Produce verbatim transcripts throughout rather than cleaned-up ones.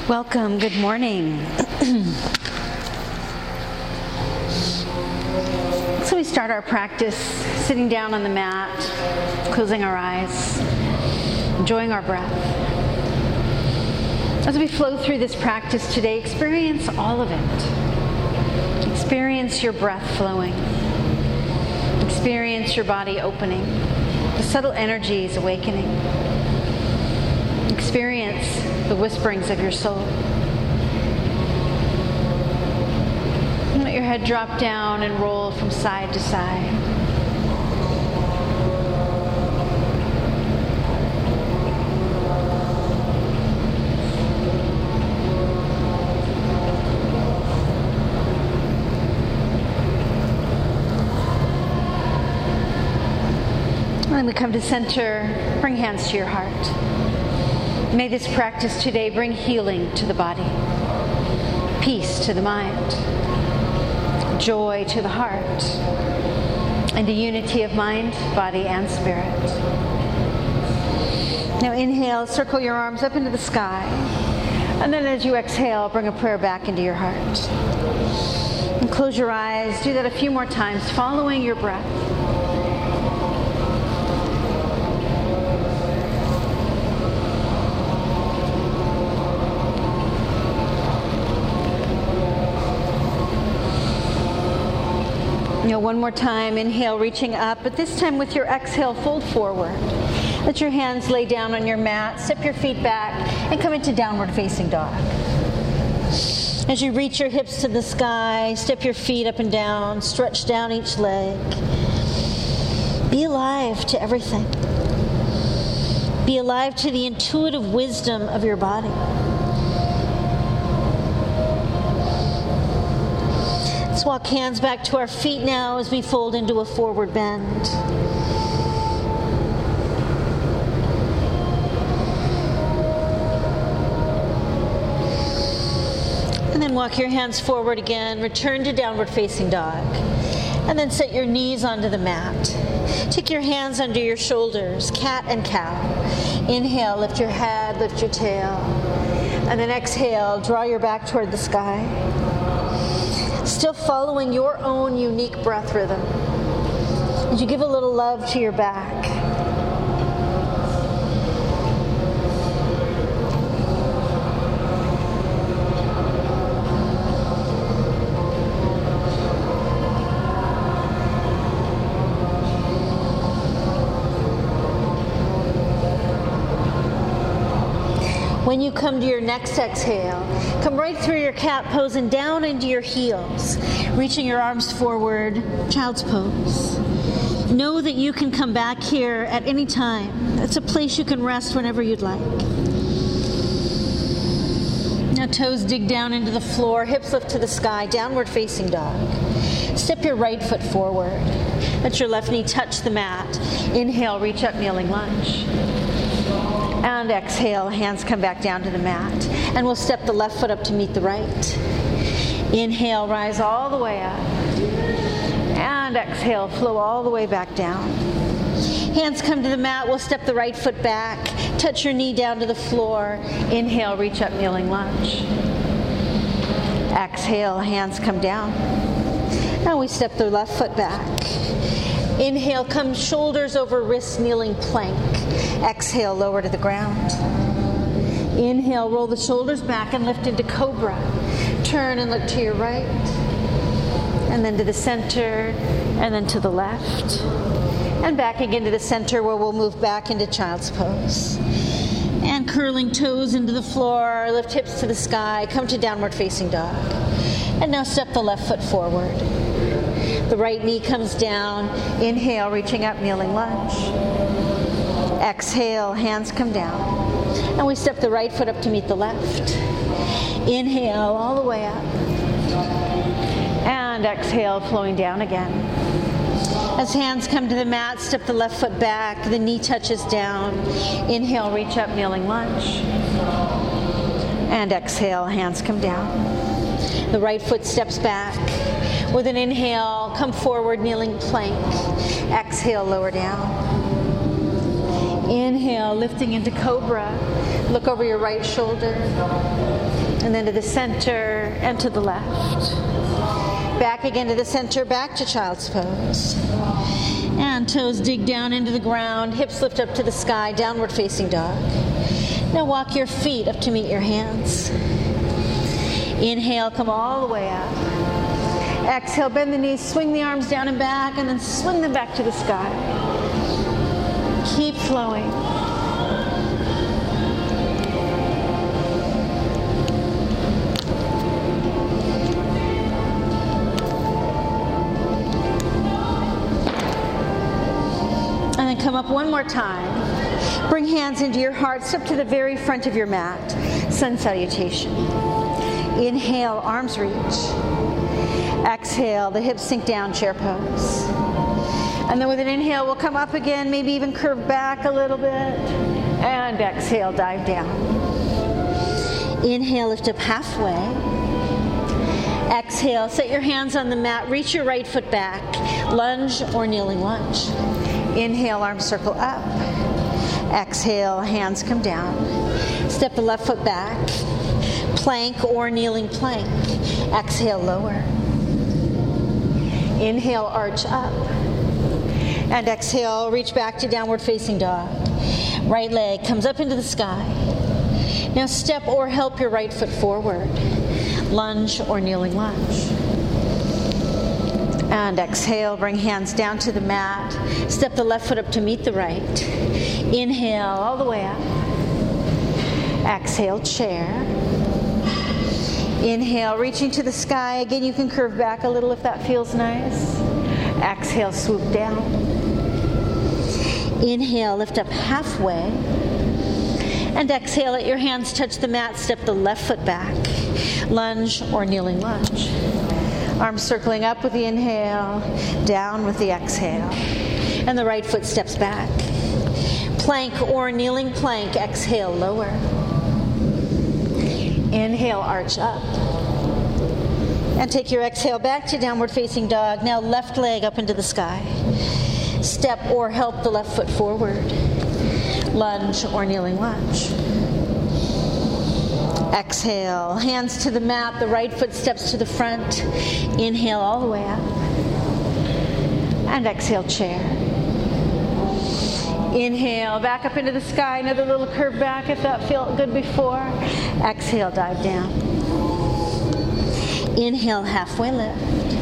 Welcome. Good morning. So we start our practice sitting down on the mat, closing our eyes, enjoying our breath. As we flow through this practice today, experience all of it. Experience your breath flowing. Experience your body opening. The subtle energies awakening. Experience the whisperings of your soul. And let your head drop down and roll from side to side. And then we come to center, bring hands to your heart. May this practice today bring healing to the body, peace to the mind, joy to the heart, and a unity of mind, body, and spirit. Now inhale, circle your arms up into the sky, and then as you exhale, bring a prayer back into your heart. And close your eyes, do that a few more times, following your breath. You know, one more time, inhale, reaching up, but this time with your exhale, fold forward. Let your hands lay down on your mat, step your feet back, and come into downward facing dog. As you reach your hips to the sky, step your feet up and down, stretch down each leg. Be alive to everything. Be alive to the intuitive wisdom of your body. Let's walk hands back to our feet now as we fold into a forward bend. And then walk your hands forward again. Return to downward facing dog. And then set your knees onto the mat. Take your hands under your shoulders, cat and cow. Inhale, lift your head, lift your tail. And then exhale, draw your back toward the sky. Still following your own unique breath rhythm. As you give a little love to your back. When you come to your next exhale, come right through your cat pose and down into your heels, reaching your arms forward, child's pose. Know that you can come back here at any time. It's a place you can rest whenever you'd like. Now toes dig down into the floor, hips lift to the sky, downward facing dog. Step your right foot forward. Let your left knee touch the mat. Inhale, reach up, kneeling lunge. And exhale, hands come back down to the mat. And we'll step the left foot up to meet the right. Inhale, rise all the way up. And exhale, flow all the way back down. Hands come to the mat, we'll step the right foot back. Touch your knee down to the floor. Inhale, reach up, kneeling lunge. Exhale, hands come down. Now we step the left foot back. Inhale, come shoulders over wrists, kneeling plank. Exhale, lower to the ground. Inhale, roll the shoulders back and lift into cobra. Turn and look to your right. And then to the center, and then to the left. And back again to the center where we'll move back into child's pose. And curling toes into the floor, lift hips to the sky, come to downward facing dog. And now step the left foot forward. The right knee comes down. Inhale, reaching up, kneeling lunge. Exhale, hands come down. And we step the right foot up to meet the left. Inhale, all the way up. And exhale, flowing down again. As hands come to the mat, step the left foot back. The knee touches down. Inhale, reach up, kneeling lunge. And exhale, hands come down. The right foot steps back. With an inhale, come forward, kneeling plank. Exhale, lower down. Inhale, lifting into cobra. Look over your right shoulder, and then to the center and to the left. Back again to the center, back to child's pose. And toes dig down into the ground, hips lift up to the sky, downward facing dog. Now walk your feet up to meet your hands. Inhale, come all the way up. Exhale, bend the knees, swing the arms down and back, and then swing them back to the sky. Keep flowing. And then come up one more time. Bring hands into your heart, step to the very front of your mat. Sun salutation. Inhale, arms reach. Exhale, the hips sink down, chair pose. And then with an inhale, we'll come up again, maybe even curve back a little bit. And exhale, dive down. Inhale, lift up halfway. Exhale, set your hands on the mat, reach your right foot back. Lunge or kneeling lunge. Inhale, arms circle up. Exhale, hands come down. Step the left foot back. Plank or kneeling plank. Exhale, lower. Inhale, arch up. And exhale, reach back to downward facing dog. Right leg comes up into the sky. Now step or help your right foot forward. Lunge or kneeling lunge. And exhale, bring hands down to the mat. Step the left foot up to meet the right. Inhale, all the way up. Exhale, chair. Inhale, reaching to the sky. Again, you can curve back a little if that feels nice. Exhale, swoop down. Inhale, lift up halfway. And exhale, let your hands touch the mat. Step the left foot back. Lunge or kneeling lunge. Arms circling up with the inhale, down with the exhale. And the right foot steps back. Plank or kneeling plank, exhale, lower. Inhale, arch up. And take your exhale back to downward facing dog. Now left leg up into the sky. Step or help the left foot forward. Lunge or kneeling lunge. Exhale, hands to the mat, the right foot steps to the front. Inhale all the way up. And exhale, chair. Inhale, back up into the sky, another little curve back if that felt good before. Exhale, dive down. Inhale, halfway lift.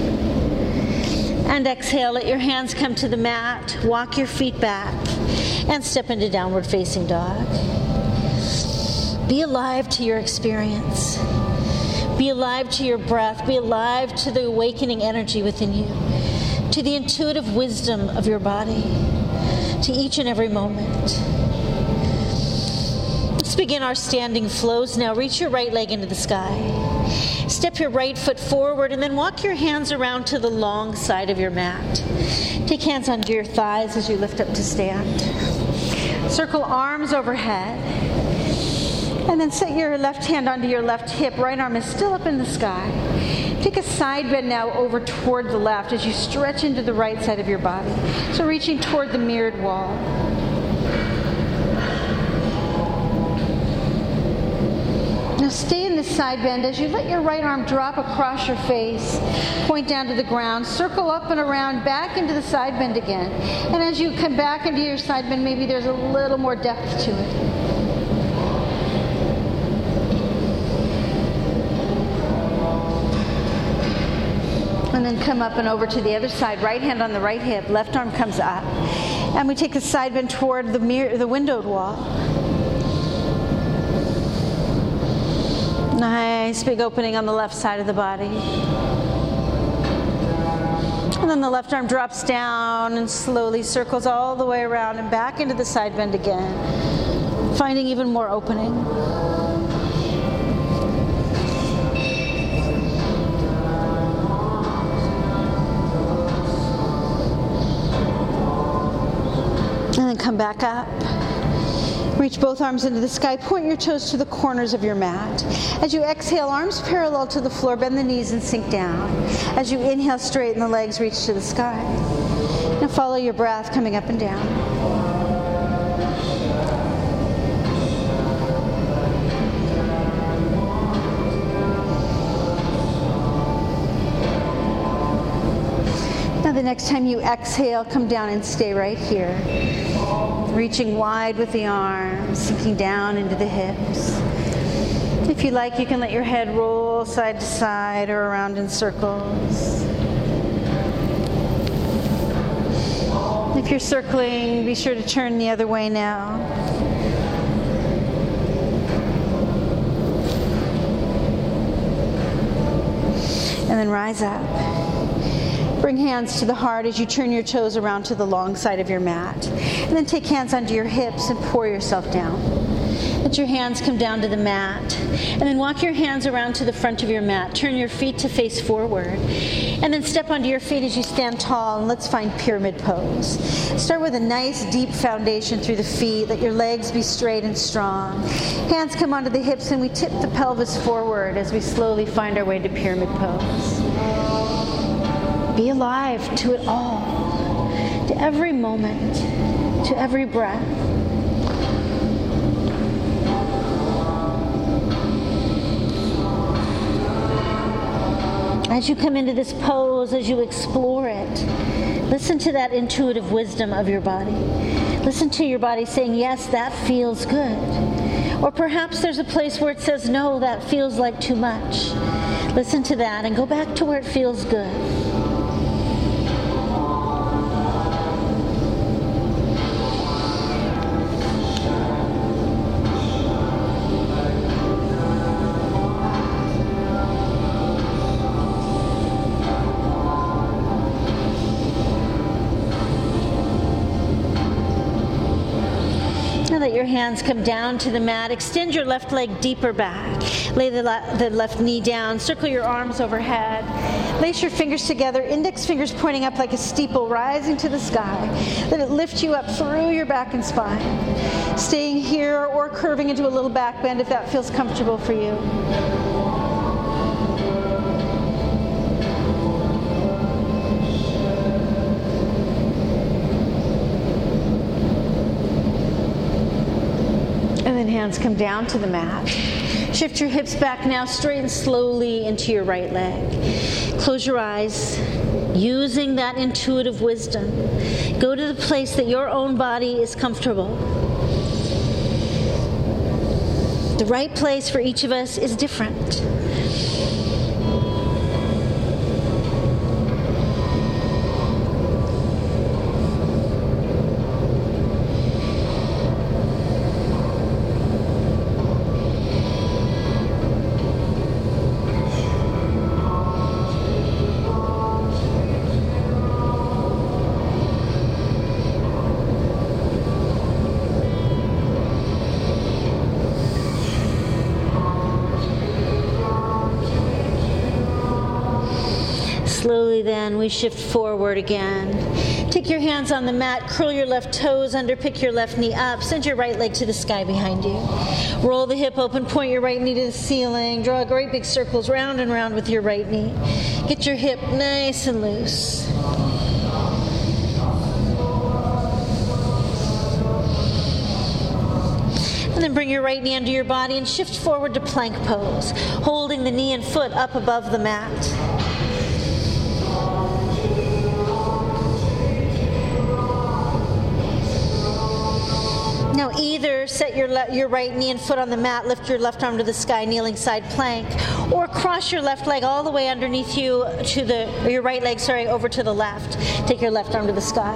And exhale, let your hands come to the mat, walk your feet back, and step into downward facing dog. Be alive to your experience. Be alive to your breath. Be alive to the awakening energy within you, to the intuitive wisdom of your body, to each and every moment. Let's begin our standing flows now. Reach your right leg into the sky. Step your right foot forward and then walk your hands around to the long side of your mat. Take hands under your thighs as you lift up to stand. Circle arms overhead. And then set your left hand onto your left hip. Right arm is still up in the sky. Take a side bend now over toward the left as you stretch into the right side of your body. So reaching toward the mirrored wall. Now stay in this side bend as you let your right arm drop across your face. Point down to the ground. Circle up and around, back into the side bend again. And as you come back into your side bend, maybe there's a little more depth to it. And then come up and over to the other side. Right hand on the right hip. Left arm comes up. And we take a side bend toward the mirror, the windowed wall. Nice big opening on the left side of the body. And then the left arm drops down and slowly circles all the way around and back into the side bend again. Finding even more opening. And then come back up. Reach both arms into the sky. Point your toes to the corners of your mat. As you exhale, arms parallel to the floor. Bend the knees and sink down. As you inhale, straighten the legs, reach to the sky. Now follow your breath coming up and down. The next time you exhale, come down and stay right here. Reaching wide with the arms, sinking down into the hips. If you like, you can let your head roll side to side or around in circles. If you're circling, be sure to turn the other way now. And then rise up. Bring hands to the heart as you turn your toes around to the long side of your mat. And then take hands onto your hips and pour yourself down. Let your hands come down to the mat. And then walk your hands around to the front of your mat. Turn your feet to face forward. And then step onto your feet as you stand tall, and let's find pyramid pose. Start with a nice deep foundation through the feet. Let your legs be straight and strong. Hands come onto the hips, and we tip the pelvis forward as we slowly find our way to pyramid pose. Be alive to it all, to every moment, to every breath. As you come into this pose, as you explore it, listen to that intuitive wisdom of your body. Listen to your body saying, yes, that feels good. Or perhaps there's a place where it says, no, that feels like too much. Listen to that and go back to where it feels good. Let your hands come down to the mat. Extend your left leg deeper back. Lay the, le- the left knee down. Circle your arms overhead. Lace your fingers together. Index fingers pointing up like a steeple, rising to the sky. Let it lift you up through your back and spine. Staying here or curving into a little back bend if that feels comfortable for you. Hands come down to the mat. Shift your hips back now, straighten slowly into your right leg. Close your eyes, using that intuitive wisdom. Go to the place that your own body is comfortable. The right place for each of us is different. Slowly then, we shift forward again. Take your hands on the mat, curl your left toes under, pick your left knee up, send your right leg to the sky behind you. Roll the hip open, point your right knee to the ceiling, draw great big circles round and round with your right knee. Get your hip nice and loose. And then bring your right knee under your body and shift forward to plank pose, holding the knee and foot up above the mat. Now either set your le- your right knee and foot on the mat, lift your left arm to the sky, kneeling side plank, or cross your left leg all the way underneath you to the, or your right leg, sorry, over to the left. Take your left arm to the sky.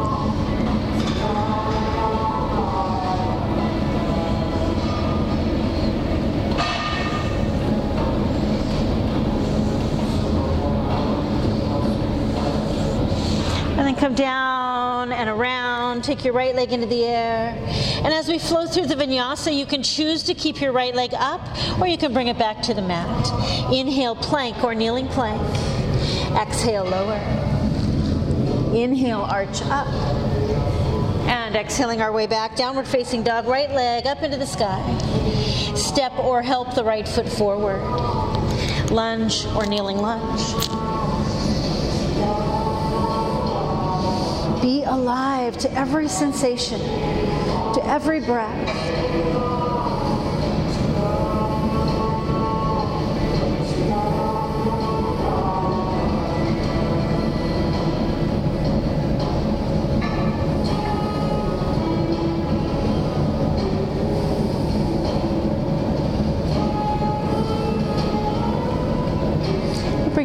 And then come down and around, take your right leg into the air. And as we flow through the vinyasa, you can choose to keep your right leg up, or you can bring it back to the mat. Inhale, plank or kneeling plank. Exhale, lower. Inhale, arch up. And exhaling our way back, downward facing dog, right leg up into the sky. Step or help the right foot forward. Lunge or kneeling lunge. Be alive to every sensation, to every breath.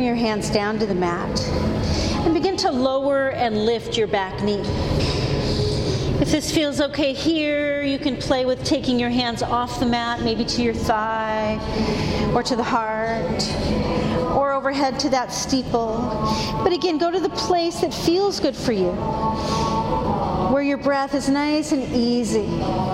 bring your hands down to the mat and begin to lower and lift your back knee. If this feels okay here, you can play with taking your hands off the mat, maybe to your thigh or to the heart or overhead to that steeple. But again, go to the place that feels good for you, where your breath is nice and easy.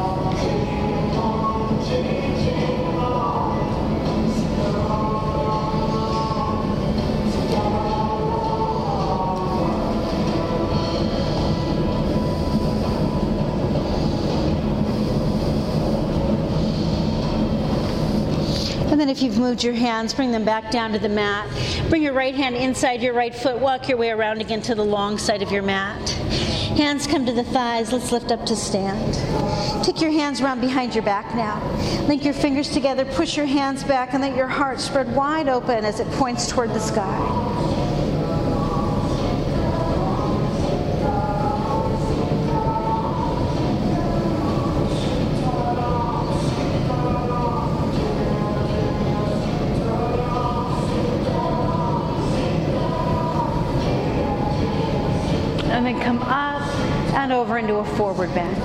And then if you've moved your hands, bring them back down to the mat. Bring your right hand inside your right foot. Walk your way around again to the long side of your mat. Hands come to the thighs. Let's lift up to stand. Take your hands around behind your back now. Link your fingers together. Push your hands back and let your heart spread wide open as it points toward the sky. And then come up and over into a forward bend.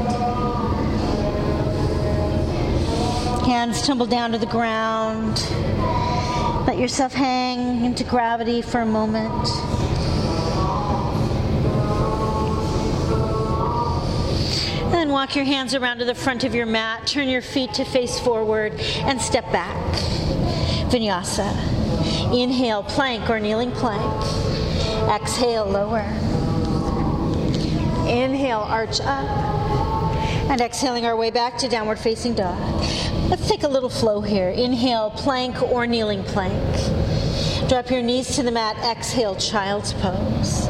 Hands tumble down to the ground. Let yourself hang into gravity for a moment. And then walk your hands around to the front of your mat. Turn your feet to face forward and step back. Vinyasa. Inhale, plank or kneeling plank. Exhale, lower. Inhale, arch up, and exhaling our way back to downward facing dog. Let's take a little flow here. Inhale, plank or kneeling plank. Drop your knees to the mat. Exhale, child's pose.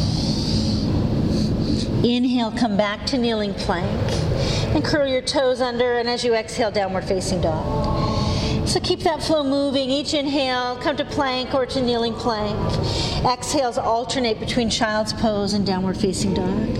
Inhale, come back to kneeling plank, and curl your toes under, and as you exhale, downward facing dog. So keep that flow moving. Each inhale, come to plank or to kneeling plank. Exhales alternate between child's pose and downward facing dog.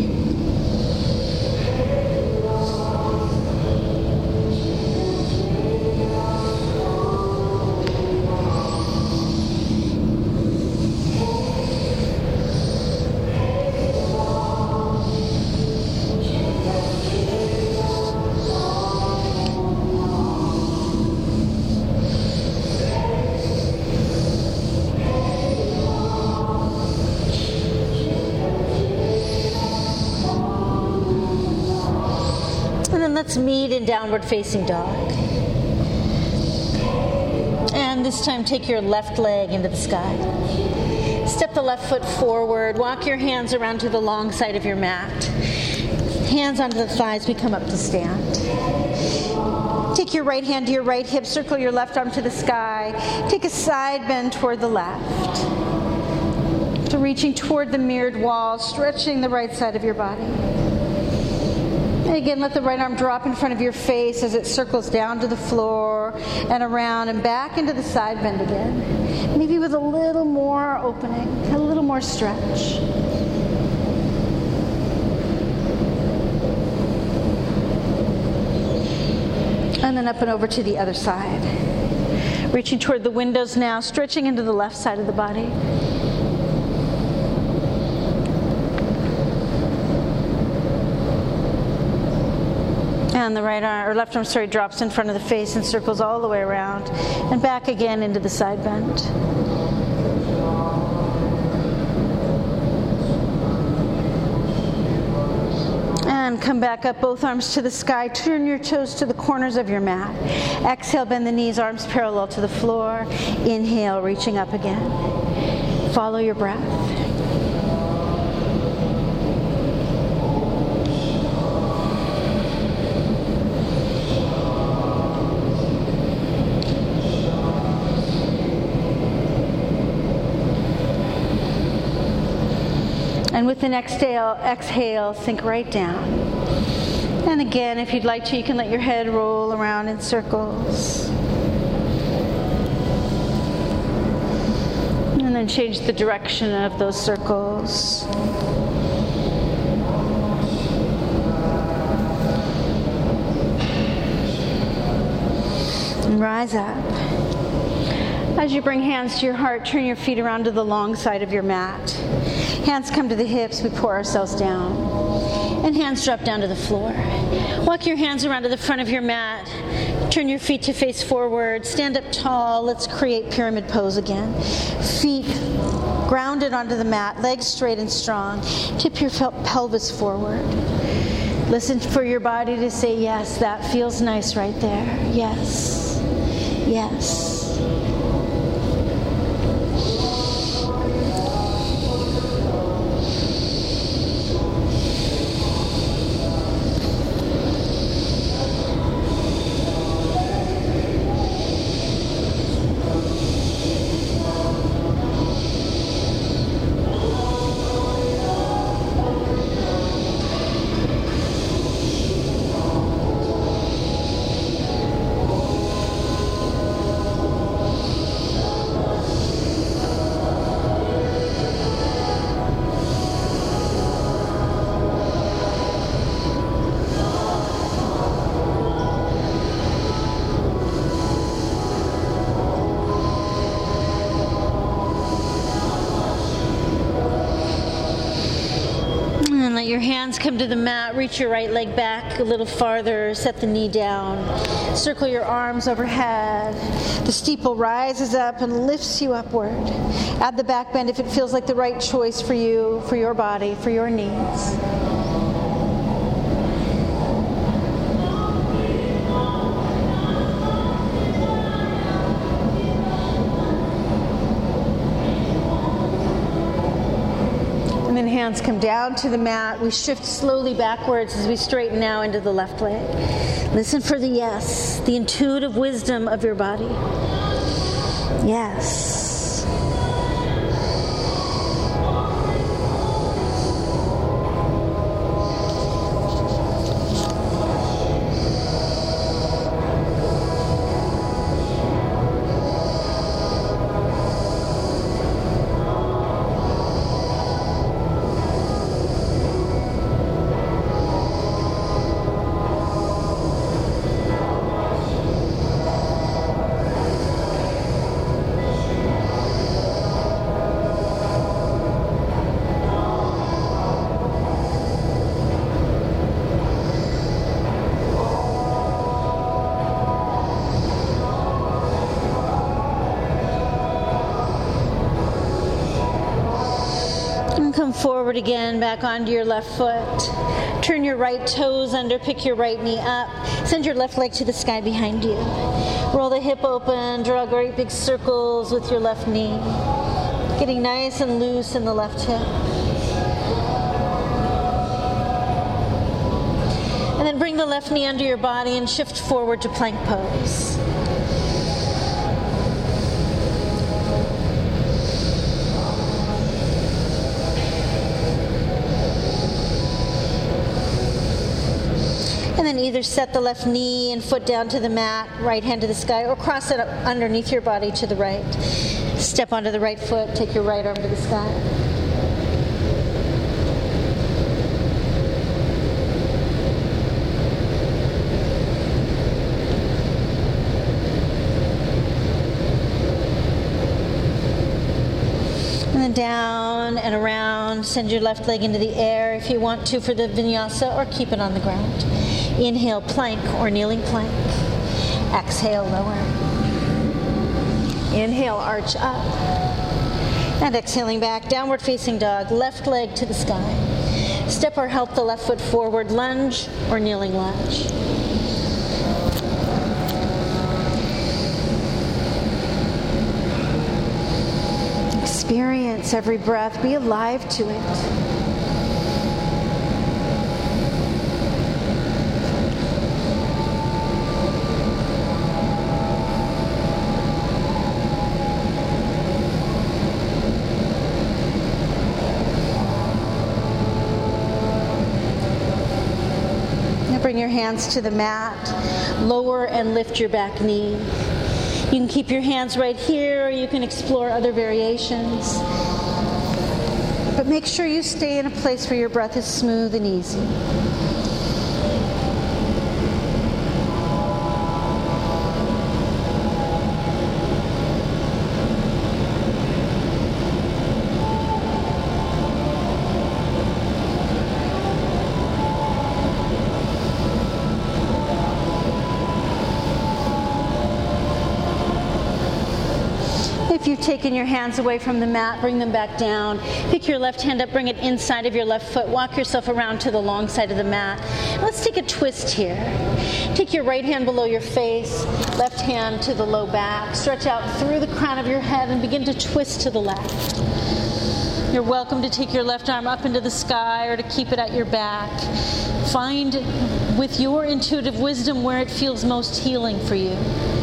Let's meet in downward facing dog. And this time take your left leg into the sky. Step the left foot forward. Walk your hands around to the long side of your mat. Hands onto the thighs, we come up to stand. Take your right hand to your right hip. Circle your left arm to the sky. Take a side bend toward the left. So reaching toward the mirrored wall, stretching the right side of your body. And again, let the right arm drop in front of your face as it circles down to the floor and around and back into the side bend again. Maybe with a little more opening, a little more stretch. And then up and over to the other side. Reaching toward the windows now, stretching into the left side of the body. And the right arm, or left arm, sorry, drops in front of the face and circles all the way around and back again into the side bend. And come back up, both arms to the sky. Turn your toes to the corners of your mat. Exhale, bend the knees, arms parallel to the floor. Inhale, reaching up again. Follow your breath. And with the next exhale, exhale, sink right down. And again, if you'd like to, you can let your head roll around in circles. And then change the direction of those circles. And rise up. As you bring hands to your heart, turn your feet around to the long side of your mat. Hands come to the hips, we pour ourselves down. And hands drop down to the floor. Walk your hands around to the front of your mat. Turn your feet to face forward. Stand up tall. Let's create pyramid pose again. Feet grounded onto the mat, legs straight and strong. Tip your pelvis forward. Listen for your body to say, yes, that feels nice right there. Yes. Yes. Let your hands come to the mat. Reach your right leg back a little farther. Set the knee down. Circle your arms overhead. The steeple rises up and lifts you upward. Add the back bend if it feels like the right choice for you, for your body, for your needs. Hands come down to the mat. We shift slowly backwards as we straighten now into the left leg. Listen for the yes, the intuitive wisdom of your body. Yes. Come forward again, back onto your left foot. Turn your right toes under, pick your right knee up. Send your left leg to the sky behind you. Roll the hip open, draw great big circles with your left knee. Getting nice and loose in the left hip. And then bring the left knee under your body and shift forward to plank pose. And then either set the left knee and foot down to the mat, right hand to the sky, or cross it up underneath your body to the right. Step onto the right foot, take your right arm to the sky. And then down and around, send your left leg into the air if you want to for the vinyasa, or keep it on the ground. Inhale, plank or kneeling plank. Exhale, lower. Inhale, arch up. And exhaling back, downward facing dog, left leg to the sky. Step or help the left foot forward, lunge or kneeling lunge. Experience every breath, be alive to it. Bring your hands to the mat, lower and lift your back knee. You can keep your hands right here, or you can explore other variations. But make sure you stay in a place where your breath is smooth and easy. If you've taken your hands away from the mat, bring them back down. Pick your left hand up, bring it inside of your left foot. Walk yourself around to the long side of the mat. Let's take a twist here. Take your right hand below your face, left hand to the low back. Stretch out through the crown of your head and begin to twist to the left. You're welcome to take your left arm up into the sky or to keep it at your back. Find with your intuitive wisdom where it feels most healing for you.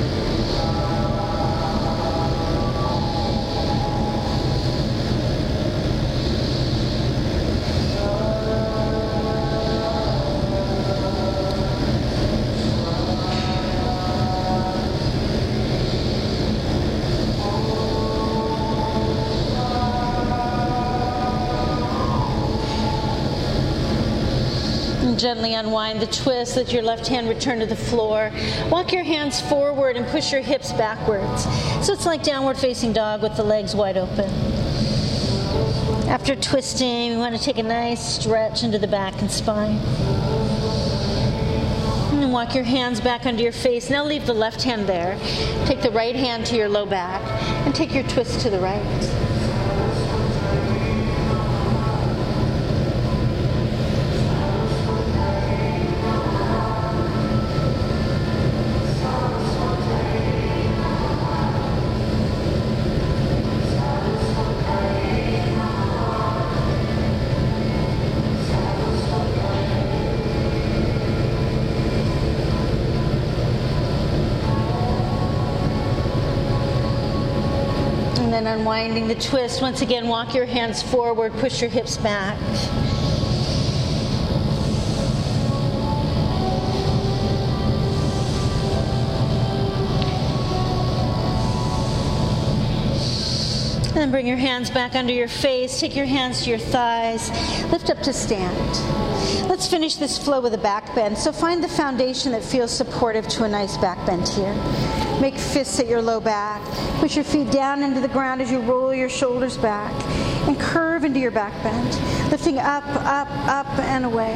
Gently unwind the twist. Let your left hand return to the floor. Walk your hands forward and push your hips backwards. So it's like downward facing dog with the legs wide open. After twisting, we want to take a nice stretch into the back and spine. And then walk your hands back under your face. Now leave the left hand there. Take the right hand to your low back and take your twist to the right. And then unwinding the twist. Once again, walk your hands forward, push your hips back. And then bring your hands back under your face. Take your hands to your thighs. Lift up to stand. Let's finish this flow with a back bend. So find the foundation that feels supportive to a nice back bend here. Make fists at your low back. Push your feet down into the ground as you roll your shoulders back. And curve into your back bend. Lifting up, up, up, and away.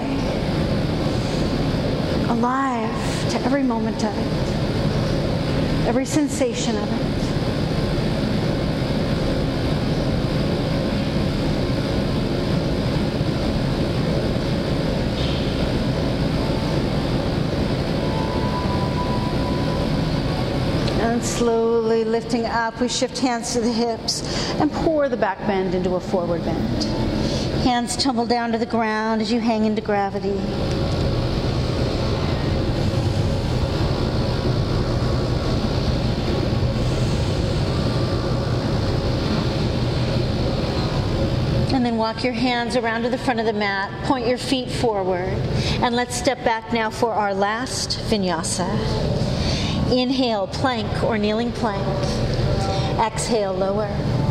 Alive to every moment of it. Every sensation of it. And slowly lifting up, we shift hands to the hips and pour the back bend into a forward bend. Hands tumble down to the ground as you hang into gravity. And then walk your hands around to the front of the mat, point your feet forward, and let's step back now for our last vinyasa. Inhale, plank or kneeling plank. Exhale, lower.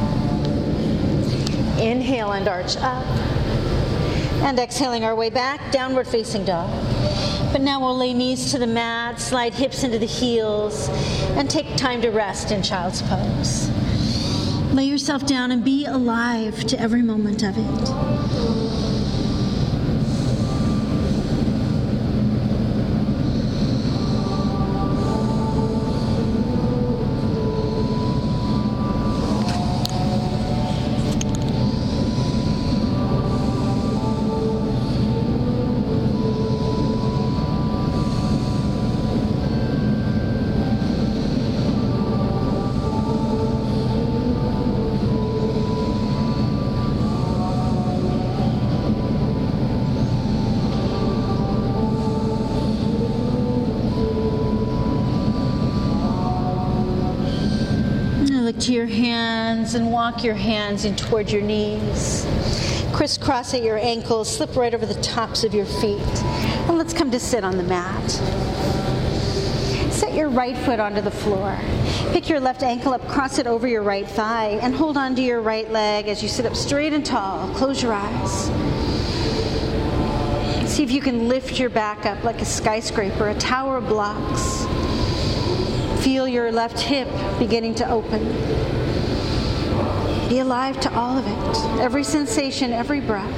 Inhale and arch up. And exhaling our way back, downward facing dog. But now we'll lay knees to the mat, slide hips into the heels, and take time to rest in child's pose. Lay yourself down and be alive to every moment of it. To your hands and walk your hands in toward your knees. Crisscross at your ankles, slip right over the tops of your feet. And let's come to sit on the mat. Set your right foot onto the floor. Pick your left ankle up, cross it over your right thigh, and hold on to your right leg as you sit up straight and tall. Close your eyes. See if you can lift your back up like a skyscraper, a tower of blocks. Feel your left hip beginning to open. Be alive to all of it, every sensation, every breath.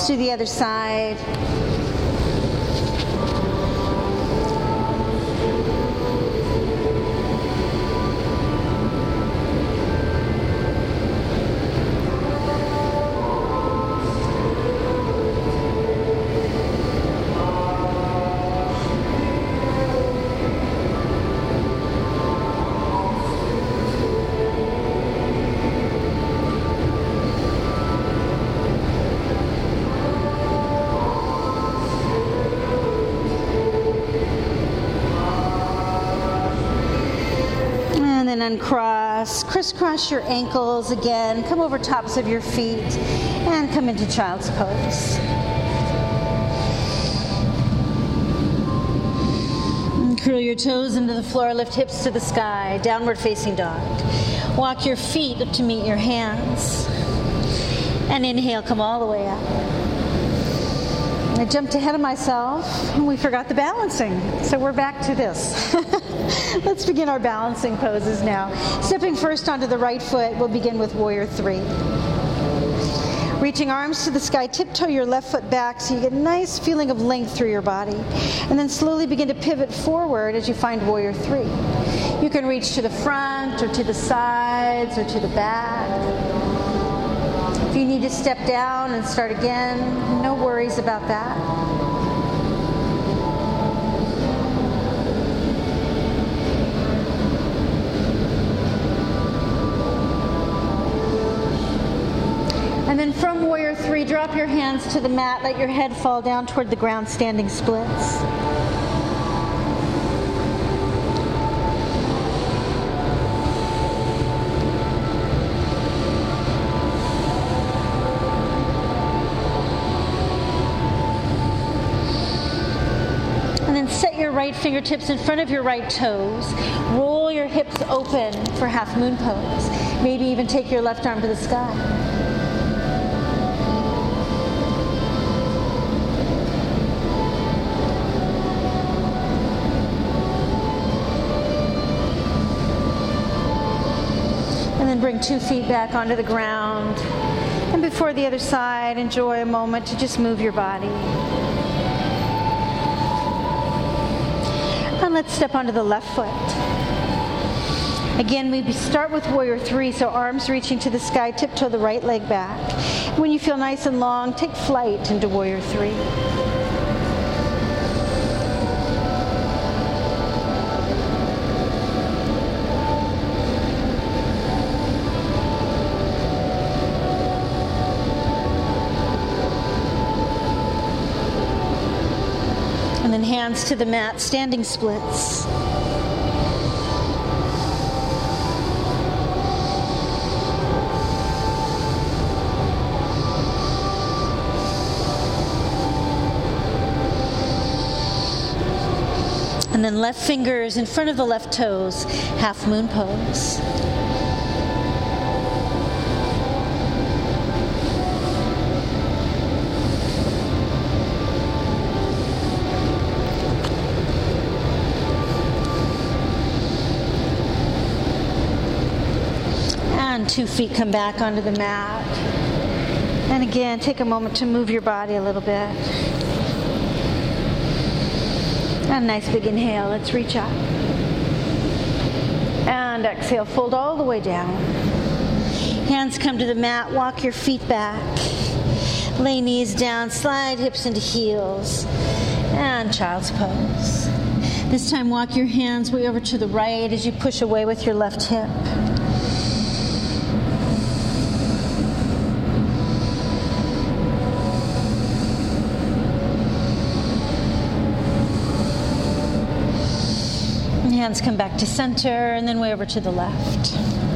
to the other side. Uncross, crisscross your ankles again, come over tops of your feet, and come into child's pose. And curl your toes into the floor, lift hips to the sky, downward facing dog. Walk your feet up to meet your hands. And inhale, come all the way up. I jumped ahead of myself and we forgot the balancing. So we're back to this. Let's begin our balancing poses now. Stepping first onto the right foot, we'll begin with Warrior Three. Reaching arms to the sky, tiptoe your left foot back so you get a nice feeling of length through your body. And then slowly begin to pivot forward as you find Warrior Three. You can reach to the front or to the sides or to the back. If you need to step down and start again, no worries about that. And then from Warrior Three, drop your hands to the mat, let your head fall down toward the ground, standing splits. Set your right fingertips in front of your right toes. Roll your hips open for half moon pose. Maybe even take your left arm to the sky. And then bring two feet back onto the ground. And before the other side, enjoy a moment to just move your body. And let's step onto the left foot. Again, we start with Warrior Three, so arms reaching to the sky, tiptoe the right leg back. When you feel nice and long, take flight into Warrior Three. And then hands to the mat, standing splits. And then left fingers in front of the left toes, half moon pose. Two feet come back onto the mat. And again, take a moment to move your body a little bit. And nice big inhale. Let's reach up. And exhale, fold all the way down. Hands come to the mat. Walk your feet back. Lay knees down. Slide hips into heels. And child's pose. This time, walk your hands way over to the right as you push away with your left hip. Hands come back to center and then way over to the left.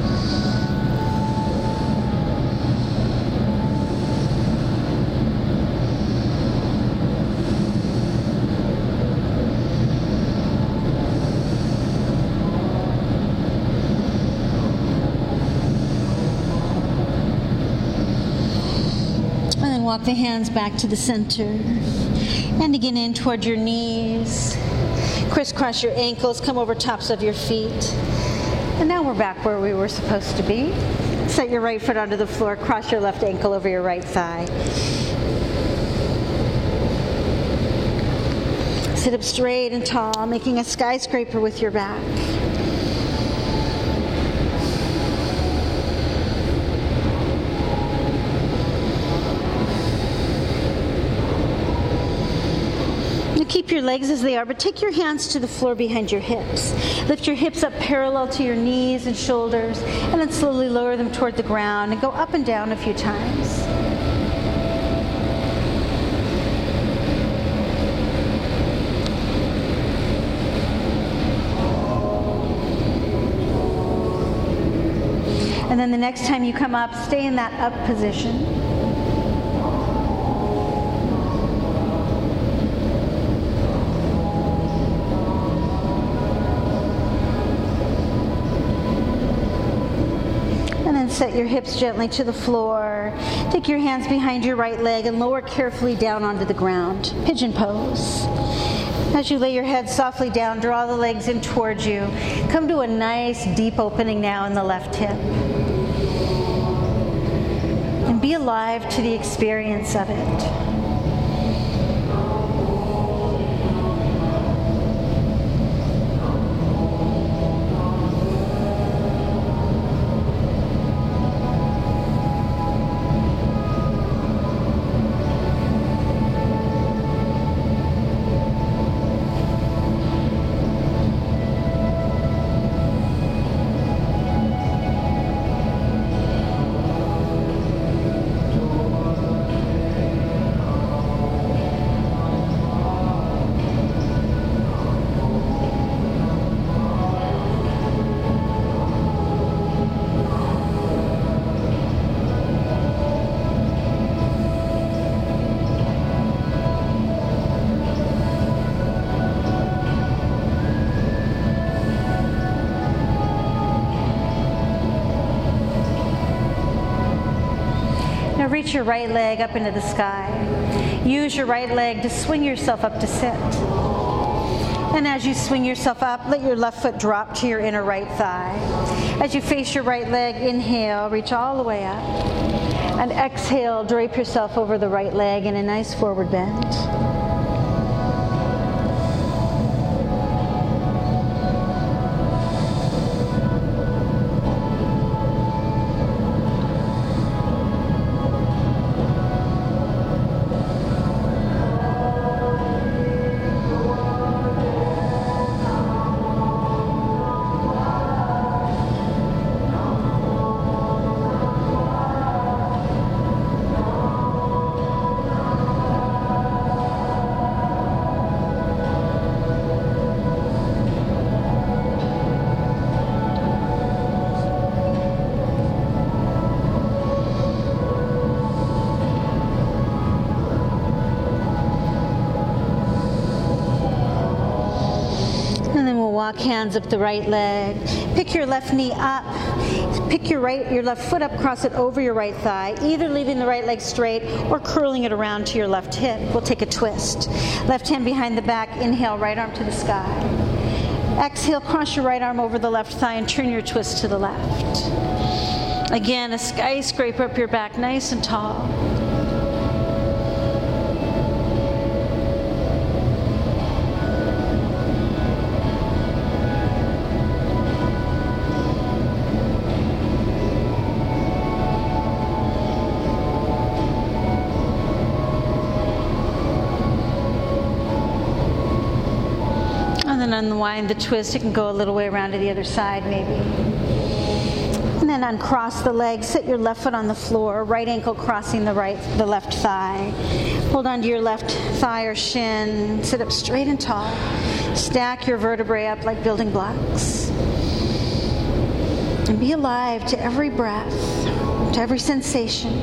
And then walk the hands back to the center. And again in toward your knees. Crisscross your ankles, come over tops of your feet. And now we're back where we were supposed to be. Set your right foot onto the floor, cross your left ankle over your right thigh. Sit up straight and tall, making a skyscraper with your back. Keep your legs as they are, but take your hands to the floor behind your hips. Lift your hips up parallel to your knees and shoulders, and then slowly lower them toward the ground and go up and down a few times. And then the next time you come up, stay in that up position. Set your hips gently to the floor. Take your hands behind your right leg and lower carefully down onto the ground. Pigeon pose. As you lay your head softly down, draw the legs in towards you. Come to a nice deep opening now in the left hip. And be alive to the experience of it. Reach your right leg up into the sky. Use your right leg to swing yourself up to sit. And as you swing yourself up, let your left foot drop to your inner right thigh. As you face your right leg, inhale, reach all the way up. And exhale, drape yourself over the right leg in a nice forward bend. Walk hands up the right leg. Pick your left knee up. Pick your right, your left foot up, cross it over your right thigh, either leaving the right leg straight or curling it around to your left hip. We'll take a twist. Left hand behind the back. Inhale, right arm to the sky. Exhale, cross your right arm over the left thigh and turn your twist to the left. Again, a skyscraper up your back, nice and tall. Unwind the twist. You can go a little way around to the other side maybe. And then uncross the legs. Sit your left foot on the floor. Right ankle crossing the right, the left thigh. Hold on to your left thigh or shin. Sit up straight and tall. Stack your vertebrae up like building blocks. And be alive to every breath, to every sensation.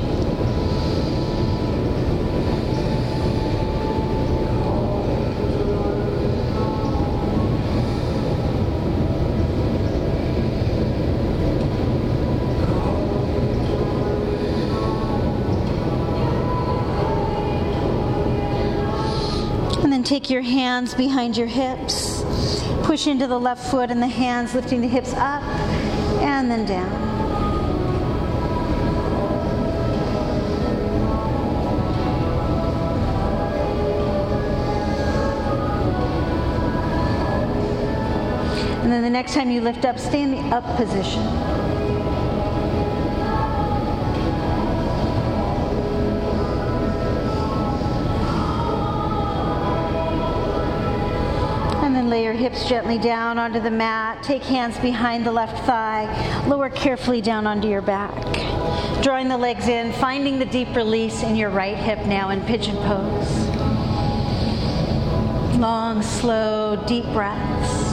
Take your hands behind your hips. Push into the left foot and the hands lifting the hips up and then down. And then the next time you lift up, stay in the up position. And then lay your hips gently down onto the mat. Take hands behind the left thigh. Lower carefully down onto your back. Drawing the legs in, finding the deep release in your right hip now in pigeon pose. Long, slow, deep breaths.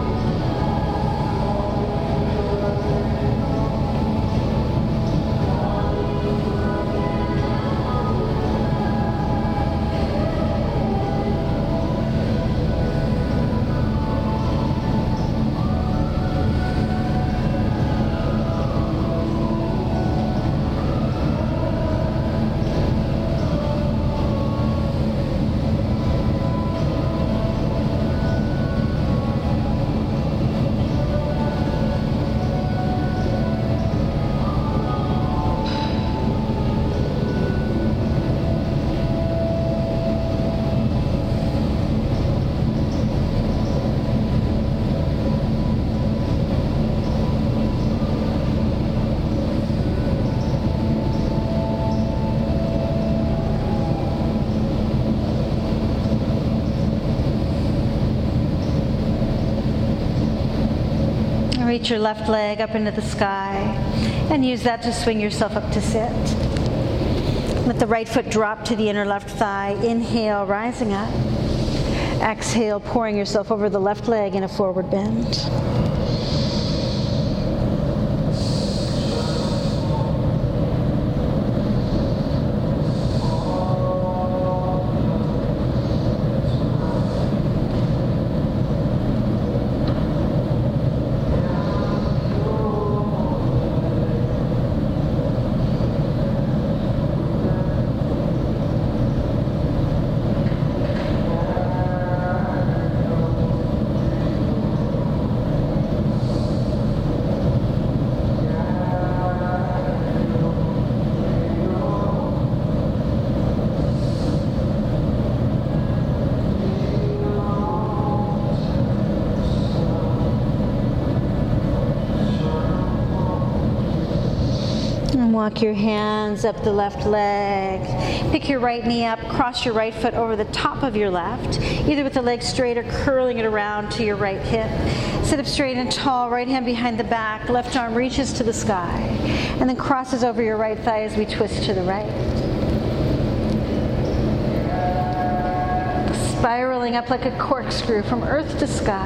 Reach your left leg up into the sky and use that to swing yourself up to sit. Let the right foot drop to the inner left thigh. Inhale, rising up. Exhale, pouring yourself over the left leg in a forward bend. Walk your hands up the left leg. Pick your right knee up, cross your right foot over the top of your left, either with the leg straight or curling it around to your right hip. Sit up straight and tall, right hand behind the back, left arm reaches to the sky, and then crosses over your right thigh as we twist to the right. Spiraling up like a corkscrew from earth to sky.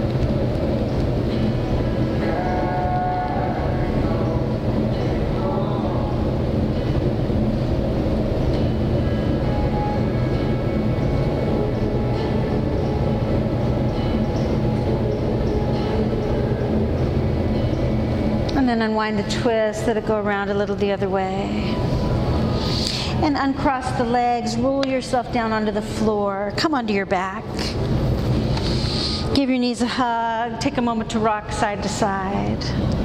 And then unwind the twist, let it go around a little the other way. And uncross the legs, roll yourself down onto the floor, come onto your back. Give your knees a hug, take a moment to rock side to side.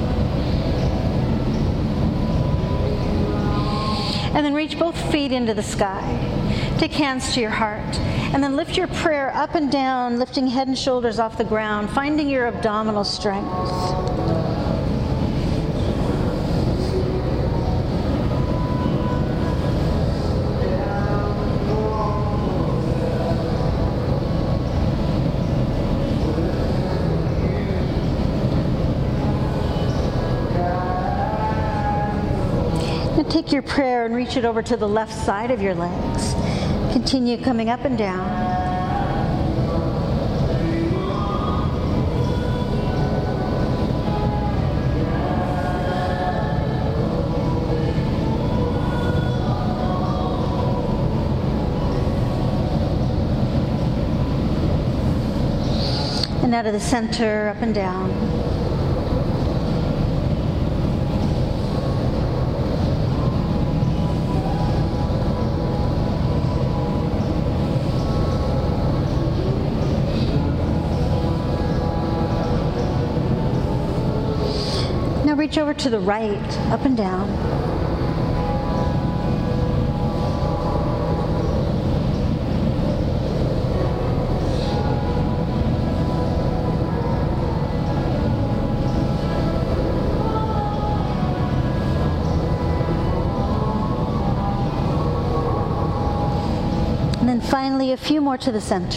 And then reach both feet into the sky. Take hands to your heart. And then lift your prayer up and down, lifting head and shoulders off the ground, finding your abdominal strength. Take your prayer and reach it over to the left side of your legs. Continue coming up and down. And out of the center, up and down. Reach over to the right, up and down. a few more to the center.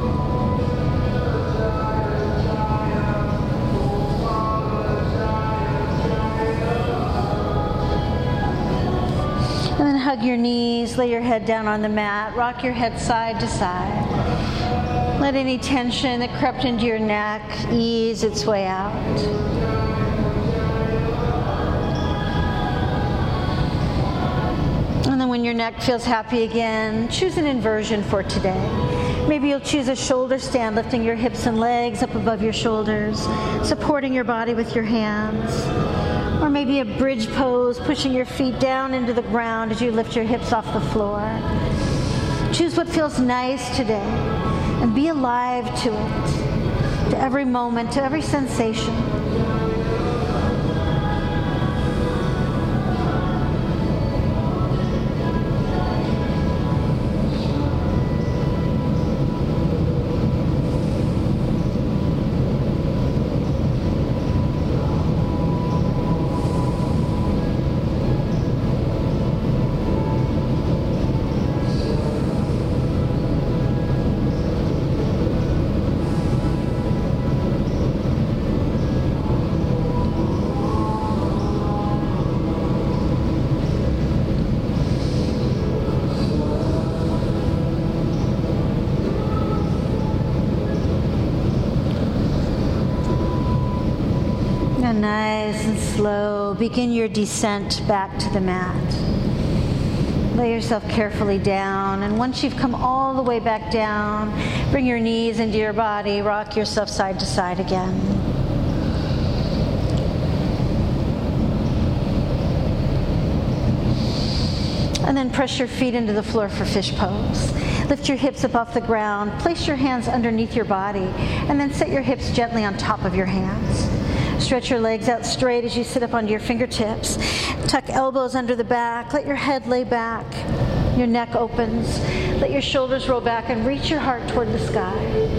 And then hug your knees, lay your head down on the mat, rock your head side to side. Let any tension that crept into your neck ease its way out. And then when your neck feels happy again, choose an inversion for today. Maybe you'll choose a shoulder stand, lifting your hips and legs up above your shoulders, supporting your body with your hands. Or maybe a bridge pose, pushing your feet down into the ground as you lift your hips off the floor. Choose what feels nice today and be alive to it, to every moment, to every sensation. Nice and slow, begin your descent back to the mat. Lay yourself carefully down, and once you've come all the way back down, bring your knees into your body, rock yourself side to side again. And then press your feet into the floor for fish pose. Lift your hips up off the ground, place your hands underneath your body, and then set your hips gently on top of your hands. Stretch your legs out straight as you sit up onto your fingertips. Tuck elbows under the back. Let your head lay back. Your neck opens. Let your shoulders roll back and reach your heart toward the sky.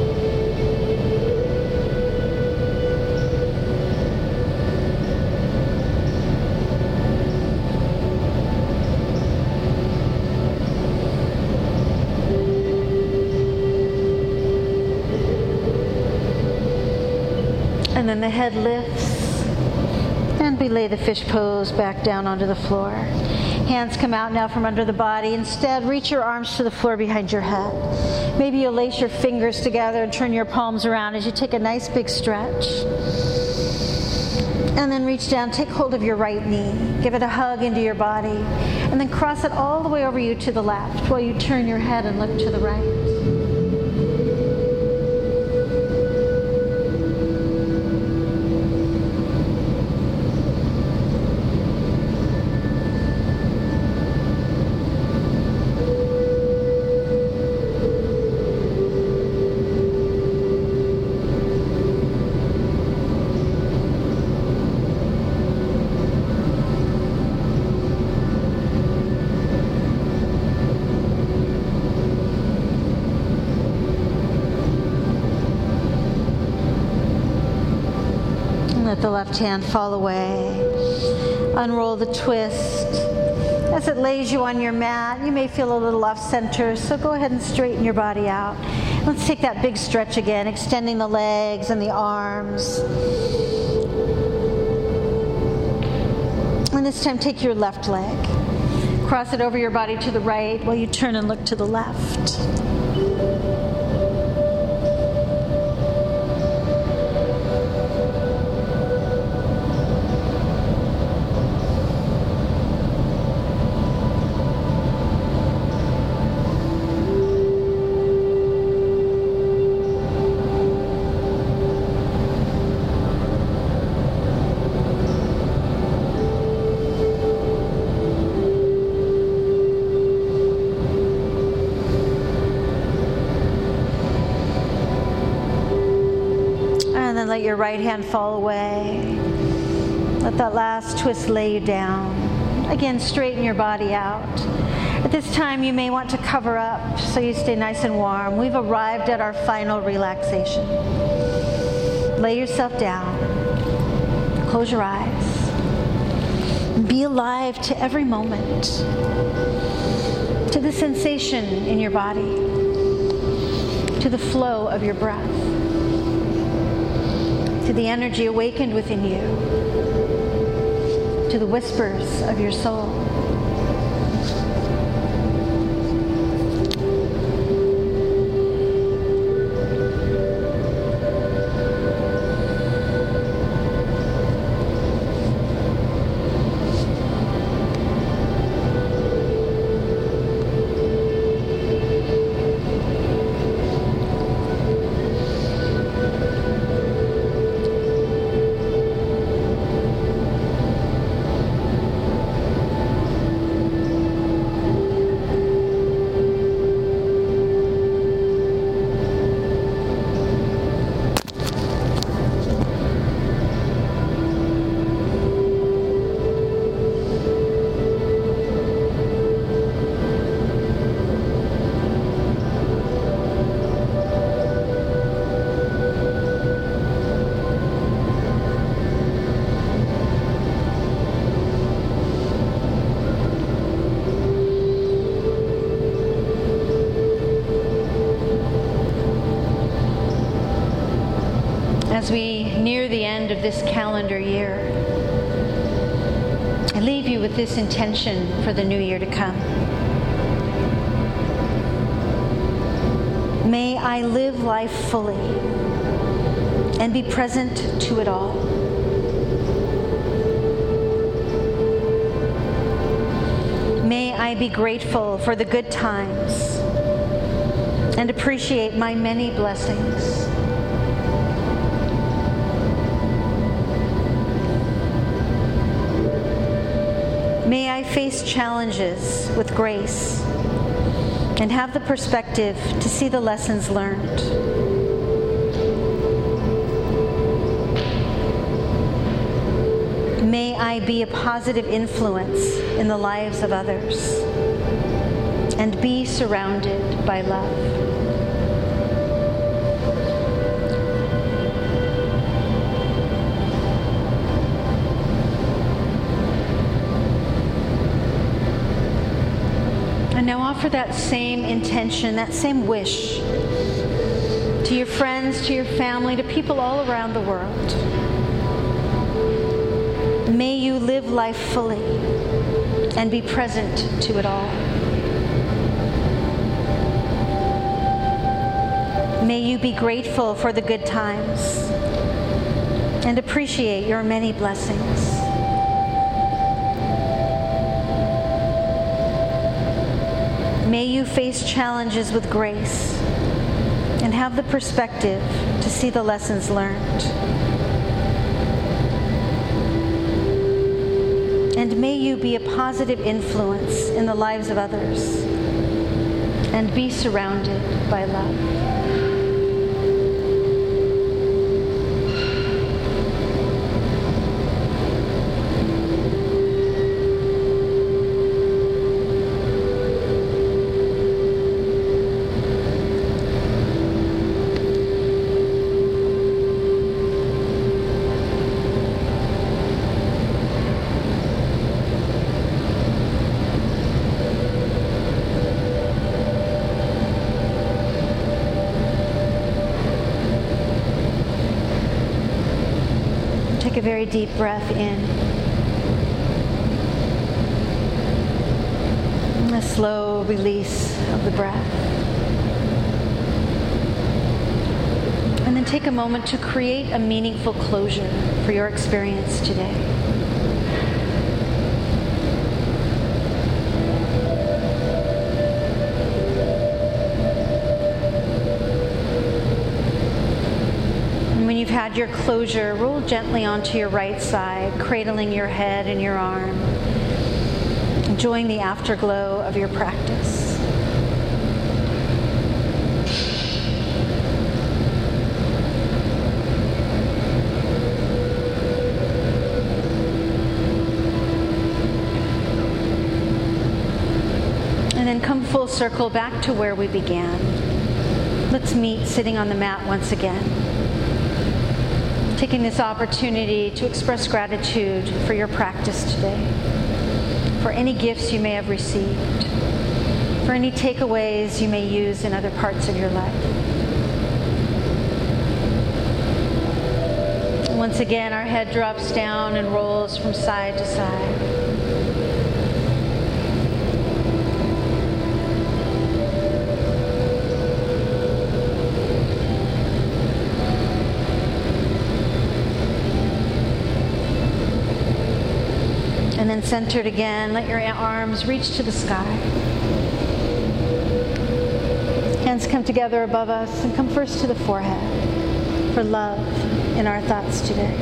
And then the head lifts, and we lay the fish pose back down onto the floor. Hands come out now from under the body. Instead, reach your arms to the floor behind your head. Maybe you'll lace your fingers together and turn your palms around as you take a nice big stretch. And then reach down, take hold of your right knee. Give it a hug into your body. And then cross it all the way over you to the left while you turn your head and look to the right. Let the left hand fall away. Unroll the twist. As it lays you on your mat, you may feel a little off center, so go ahead and straighten your body out. Let's take that big stretch again, extending the legs and the arms. And this time, take your left leg. Cross it over your body to the right while you turn and look to the left. Let your right hand fall away. Let that last twist lay you down. Again, straighten your body out. At this time, you may want to cover up so you stay nice and warm. We've arrived at our final relaxation. Lay yourself down. Close your eyes. Be alive to every moment, to the sensation in your body. to the flow of your breath, to the energy awakened within you, to the whispers of your soul. As we near the end of this calendar year, I leave you with this intention for the new year to come. May I live life fully and be present to it all. May I be grateful for the good times and appreciate my many blessings. May I face challenges with grace and have the perspective to see the lessons learned. May I be a positive influence in the lives of others and be surrounded by love. And now offer that same intention, that same wish to your friends, to your family, to people all around the world. May you live life fully and be present to it all. May you be grateful for the good times and appreciate your many blessings. May you face challenges with grace and have the perspective to see the lessons learned. And may you be a positive influence in the lives of others and be surrounded by love. Take a very deep breath in. And a slow release of the breath. And then take a moment to create a meaningful closure for your experience today. When you've had your closure, roll gently onto your right side, cradling your head and your arm, enjoying the afterglow of your practice. And then come full circle back to where we began. Let's meet sitting on the mat once again. Taking this opportunity to express gratitude for your practice today, for any gifts you may have received, for any takeaways you may use in other parts of your life. Once again, our head drops down and rolls from side to side. And then centered again, let your arms reach to the sky. Hands come together above us and come first to the forehead for love in our thoughts today.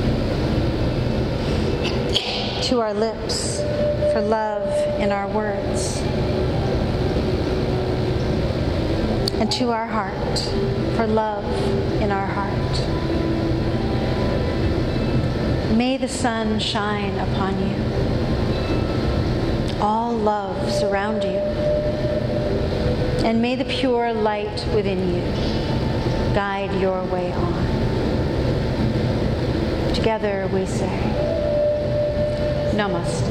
To our lips for love in our words. And to our heart for love in our heart. May the sun shine upon you. All love surround you. And may the pure light within you guide your way on. Together we say, Namaste.